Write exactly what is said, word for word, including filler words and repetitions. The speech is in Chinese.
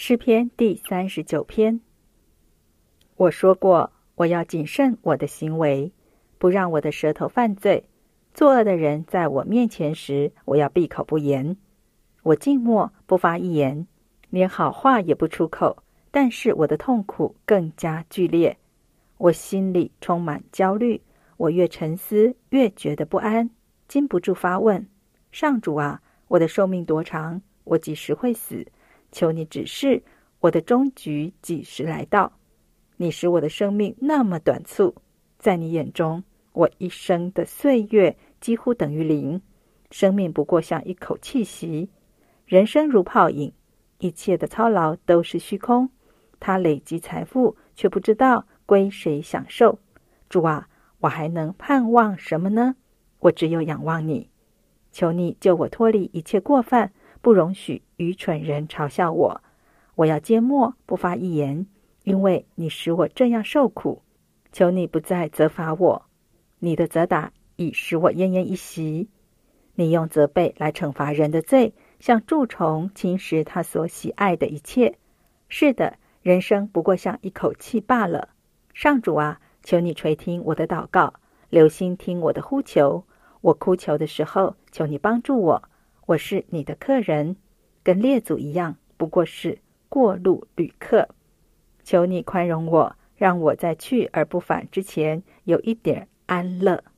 诗篇第三十九篇。我说过，我要谨慎我的行为，不让我的舌头犯罪。作恶的人在我面前时，我要闭口不言。我静默不发一言，连好话也不出口。但是我的痛苦更加剧烈，我心里充满焦虑。我越沉思，越觉得不安，禁不住发问：上主啊，我的寿命多长？我几时会死？求你指示我的终局几时来到？你使我的生命那么短促，在你眼中，我一生的岁月几乎等于零。生命不过像一口气息，人生如泡影，一切的操劳都是虚空。他累积财富，却不知道归谁享受。主啊，我还能盼望什么呢？我只有仰望你。求你救我脱离一切过犯，不容许愚蠢人嘲笑我。我要缄默不发一言，因为你使我这样受苦。求你不再责罚我，你的责打已使我奄奄一息。你用责备来惩罚人的罪，像蛀虫侵蚀他所喜爱的一切。是的，人生不过像一口气罢了。上主啊，求你垂听我的祷告，留心听我的呼求。我哭求的时候，求你帮助我。我是你的客人，跟列祖一样，不过是过路旅客。求你宽容我，让我在去而不返之前有一点安乐。